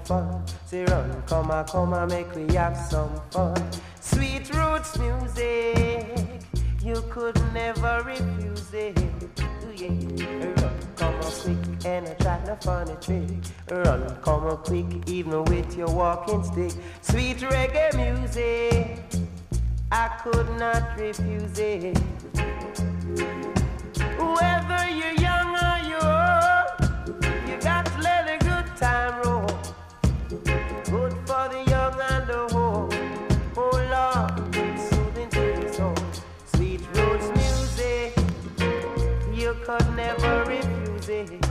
fun. Say run, come and make we have some fun. Sweet roots music, you could never refuse it. Ooh, yeah. Run, come on quick and try no funny trick. Run, come on quick even with your walking stick. Sweet reggae music, I could not refuse it. Whether you're young or you're old, you got to let a good time roll. Good for the young and the old. Oh Lord, soothing to the soul. Sweet roots music, you could never refuse it.